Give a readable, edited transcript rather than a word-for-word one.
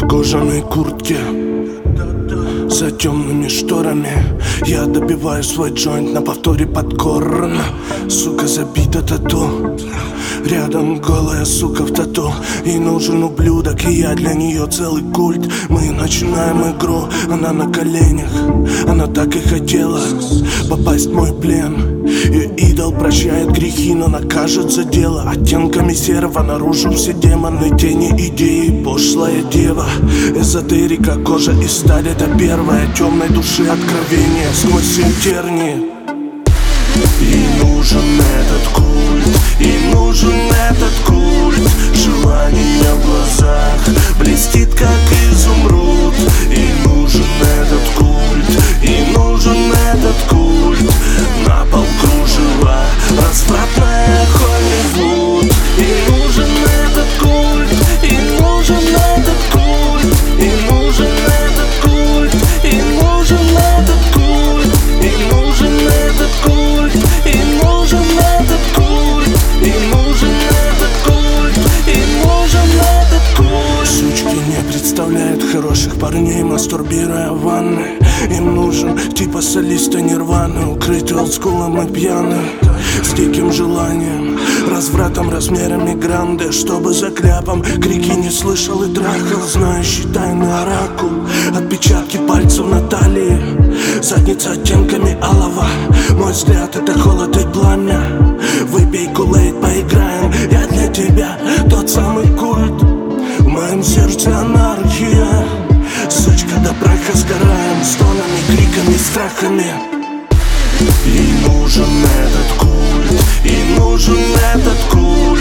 кожаной куртке, за темными шторами я добиваю свой джойнт на повторе подкорно. Сука забита тату, рядом голая сука в тату. Ей нужен ублюдок, и я для нее целый культ. Мы начинаем игру, она на коленях. Она так и хотела попасть в мой плен. Ее идол прощает грехи, но накажет за дело. Оттенками серого наружу все демоны, тени, идеи. Пошлая дева, эзотерика, кожа и сталь. Это первое темной души откровение сквозь интерни. Ей нужен этот культ, ей нужен этот культ. Желание в глазах блестит, как изумруд. Ей нужен этот культ, ей нужен этот культ. На пол кружева, развратная Холливуд. Ей нужен этот культ, ей нужен этот культ. Ей нужен этот культ, ей нужен этот культ. Ей нужен этот культ, ей нужен этот культ. Ей нужен этот культ, ей нужен этот культ. Сучки не представляют хороших парней, мастурбируя в ванной. Им нужен типа солиста Нирваны, укрытый олдскулом и пьяным, с диким желанием, развратом размерами гранды. Чтобы за кляпом крики не слышал и трахал, знающий тайный оракул. Отпечатки пальцев на талии, задница оттенками алого. Мой взгляд — это холод и пламя. Выпей кулейд, поиграем, я для тебя тот самый культ. В моем сердце анархия, сучка, до праха сгораем, стонами, криками, страхами. Ей нужен этот культ, ей нужен этот культ.